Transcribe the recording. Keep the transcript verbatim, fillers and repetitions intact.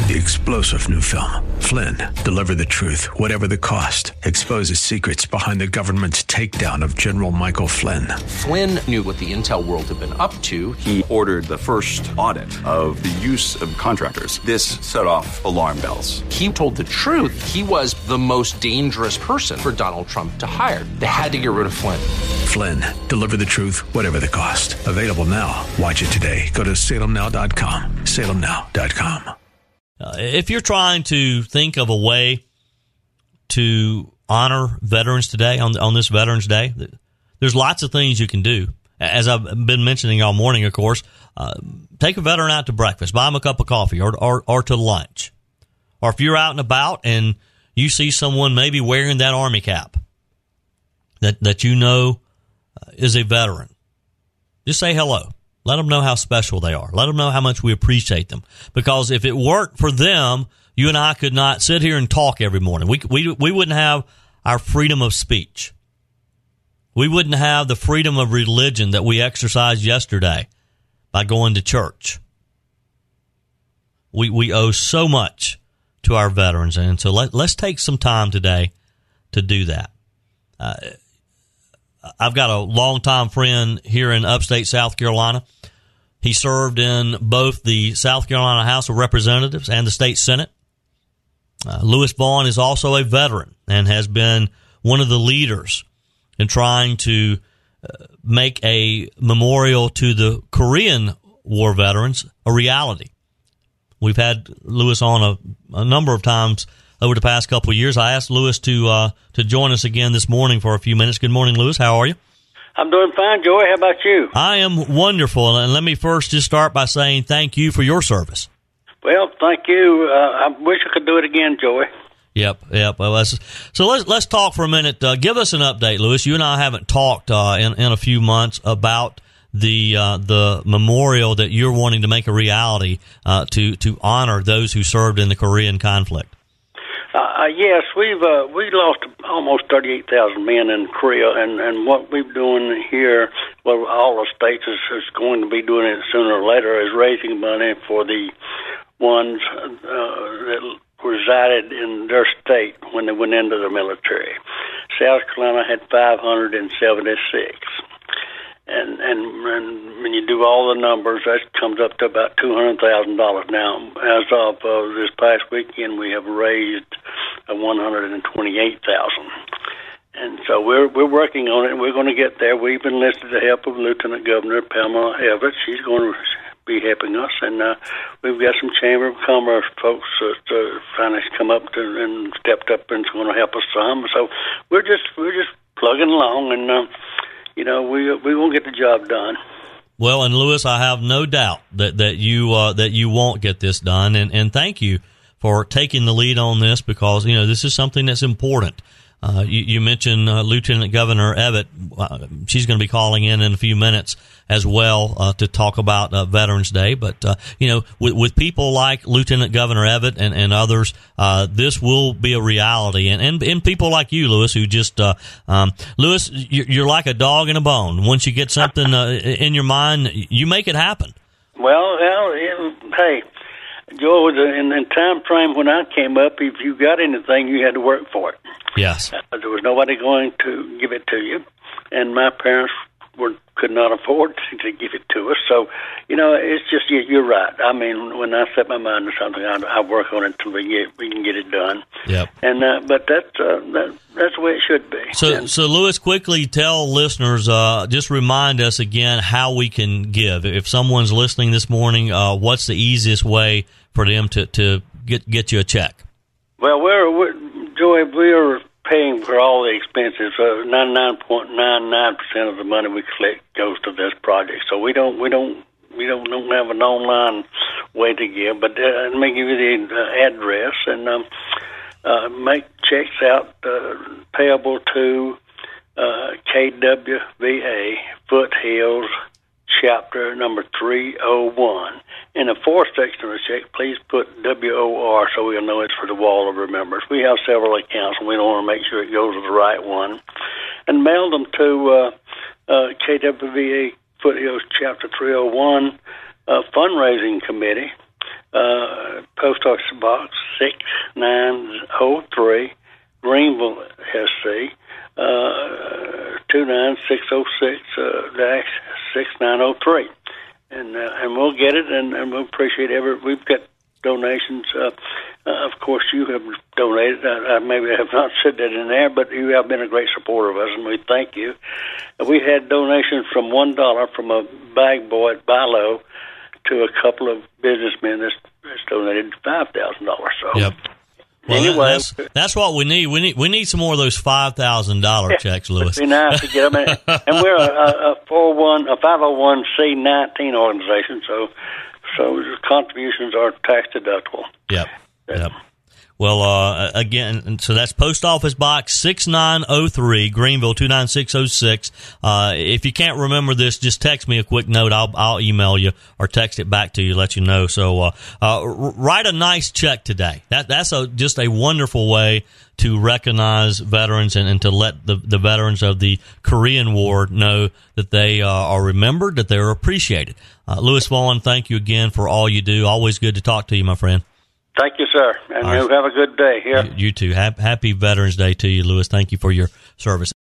the explosive new film, Flynn, Deliver the Truth, Whatever the Cost, exposes secrets behind the government's takedown of General Michael Flynn. Flynn knew what the intel world had been up to. He ordered the first audit of the use of contractors. This set off alarm bells. He told the truth. He was the most dangerous person for Donald Trump to hire. They had to get rid of Flynn. Flynn, Deliver the Truth, Whatever the Cost. Available now. Watch it today. Go to salem now dot com. salem now dot com. Uh, if you're trying to think of a way to honor veterans today, on on this Veterans Day, there's lots of things you can do. As I've been mentioning all morning, of course, uh, take a veteran out to breakfast, buy them a cup of coffee, or, or or to lunch. Or if you're out and about and you see someone maybe wearing that Army cap that, that you know is a veteran, just say hello. Let them know how special they are. Let them know how much we appreciate them. Because if it weren't for them, you and I could not sit here and talk every morning. We we we wouldn't have our freedom of speech. We wouldn't have the freedom of religion that we exercised yesterday by going to church. We we owe so much to our veterans, and so let, let's take some time today to do that. Uh, I've got a longtime friend here in upstate South Carolina. He served in both the South Carolina House of Representatives and the state Senate. Uh, Lewis Vaughn is also a veteran and has been one of the leaders in trying to uh, make a memorial to the Korean War veterans a reality. We've had Lewis on a, a number of times over the past couple of years. I asked Lewis to uh, to join us again this morning for a few minutes. Good morning, Lewis. How are you? I'm doing fine, Joey. How about you? I am wonderful. And let me first just start by saying thank you for your service. Well, thank you. Uh, I wish I could do it again, Joey. Yep, yep. Well, let's, so let's let's talk for a minute. Uh, give us an update, Lewis. You and I haven't talked uh, in in a few months about the uh, the memorial that you're wanting to make a reality uh, to to honor those who served in the Korean conflict. Uh, yes, we've uh, we lost almost thirty-eight thousand men in Korea, and, and what we're doing here, well, all the states is, is going to be doing it sooner or later, is raising money for the ones uh, that resided in their state when they went into the military. South Carolina had five hundred seventy-six. And, and and when you do all the numbers, that comes up to about two hundred thousand dollars. Now, as of uh, this past weekend, we have raised uh, one hundred twenty-eight thousand dollars. And so we're we're working on it, and we're going to get there. We've enlisted the help of Lieutenant Governor Pamela Everett. She's going to be helping us, and uh, we've got some Chamber of Commerce folks that uh, finally come up to, and stepped up and is going to help us some. So we're just we're just plugging along, and uh, you know we we won't get the job done. Well, and Lewis, I have no doubt that that you uh, that you won't get this done, and and thank you for taking the lead on this, because you know this is something that's important. Uh, you, you mentioned uh, Lieutenant Governor Everett. Uh, she's going to be calling in in a few minutes as well uh, to talk about uh, Veterans Day. But, uh, you know, with, with people like Lieutenant Governor Everett and, and others, uh, this will be a reality. And, and, and people like you, Lewis, who just uh, um, – Lewis, you're, you're like a dog in a bone. Once you get something uh, in your mind, you make it happen. Well, well it, hey – Joe, in the time frame when I came up, if you got anything, you had to work for it. Yes. Uh, there was nobody going to give it to you, and my parents were could not afford to, to give it to us. So, you know, it's just, you're right. I mean, when I set my mind to something, I, I work on it until we get we can get it done. Yep. And uh, but that, uh, that that's the way it should be. So, and, so Lewis, quickly tell listeners, uh, just remind us again how we can give. If someone's listening this morning, uh, what's the easiest way for them to, to get get you a check? Well, we're, we're Joey, we're paying for all the expenses. Uh, ninety-nine point nine nine percent of the money we collect goes to this project. So we don't we don't we don't, don't have an online way to give. But uh, let me give you the uh, address, and um, uh, make checks out uh, payable to uh, K W V A Foothills, Chapter number three oh one. In the fourth section of the check, please put W O R so we'll know it's for the Wall of Remembrance. We have several accounts, and we don't want to make sure it goes to the right one. And mail them to uh, uh, K W V A Foothills, Chapter three oh one, uh, Fundraising Committee, uh, Post Office Box six nine oh three, Greenville, S C, uh, two nine six oh six dash six nine oh three. And uh, and we'll get it, and, and we'll appreciate every. We've got donations. Uh, uh, of course, you have donated. I, I maybe have not said that in there, but you have been a great supporter of us, and we thank you. Uh, we had donations from one dollar from a bag boy at Bilo to a couple of businessmen that's, that's donated five thousand dollars. So. Yep. Well, anyway, that's, that's what we need. We need we need some more of those five thousand dollar yeah, checks, Lewis. It'd be nice to get them in. And we're a, a four one a five hundred one c nineteen organization, so so the contributions are tax deductible. Yep. Yep. Well, uh, again, so that's Post Office Box six nine oh three, Greenville two nine six oh six. Uh, if you can't remember this, just text me a quick note. I'll, I'll email you or text it back to you, let you know. So, uh, uh, write a nice check today. That, that's a, just a wonderful way to recognize veterans and, and to let the, the veterans of the Korean War know that they uh, are remembered, that they're appreciated. Uh, Lewis Vaughn, thank you again for all you do. Always good to talk to you, my friend. Thank you, sir, and you have a good day here. You, you too. Happy Veterans Day to you, Lewis. Thank you for your service.